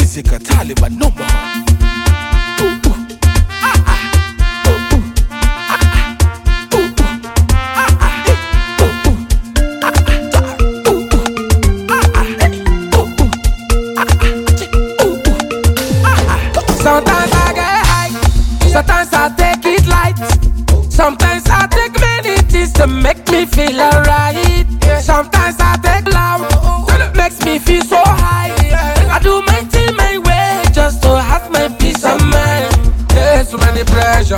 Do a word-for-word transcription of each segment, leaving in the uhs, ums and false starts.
Music a Taliban number one. Sometimes I get high, sometimes I take it light. Sometimes I take many things to make me feel alright. Sometimes I take loud, makes me feel so high. I do my thing my way just to have my peace of mind. There's so many pressure,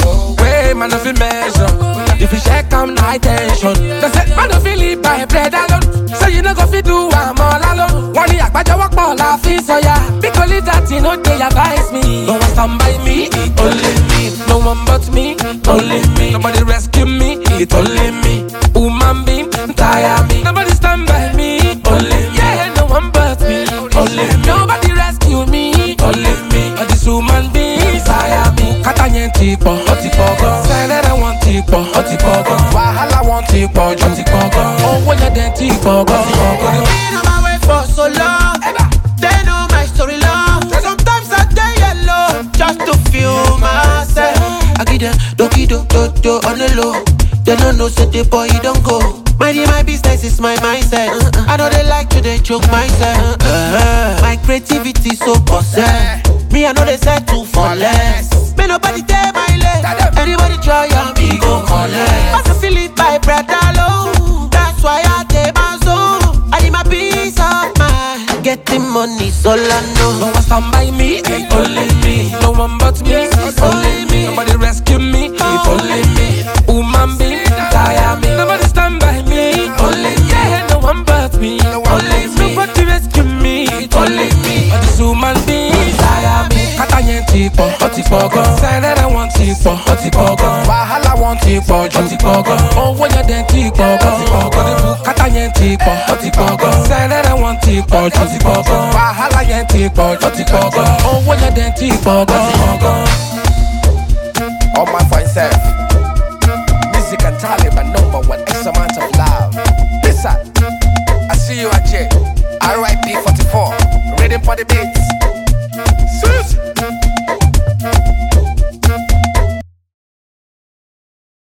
way man of measure. If you check on my tension, they say man of live by bread alone. So you know go fi do I'm all alone. One year I walk all I feel so yeah. Because that you know they advise me. No one stand by me, only me. No one but me, only me. Nobody rescue me, it only me. Woman being tire me. Nobody stand by me, only me. Yeah, no one but me, only me. Nobody rescue me, only me. All this woman being tire me. Katanye tipo, oti pogo. Senere want tipo, oti pogo. Wahala want tipo, oti pogo. Oh, when you den tipo, go. Been on my way for so long. They know my story long. Sometimes I get yellow just to feel myself. I give them doki do do do on the low. They don't know so the boy don't go. Minding my business is my mindset. Uh-uh. I know they like to they choke myself. Uh-uh. My creativity so possessed. Me I know they settle for less. May nobody take my leg. Anybody try on me go collect. I can feel it by breath alone. That's why I take my soul. I need my peace of mind. Getting money's all I know. No one stand by me, it only me. No one but me, it's only me. Nobody rescue me, it only me. Woman being tire me. Nobody stand by me, only me. Yeah, no one but me, only me. Nobody rescue me, it only me. But this woman being tire me. Katanye tipo, oti pogo. Senere want tipo, oti pogo. Wahala want tipo, oti pogo. Oh, when you den tipo, oti pogo. Katanye tipo, oti pogo. Senere want tipo, oti pogo. Wahala yen tipo, oti pogo. Oh, when you den tipo, oti pogo. All my for himself. Music and Taliban number one. X amount of love. Listen, I see you at J. R I P forty-four. Reading for the beats.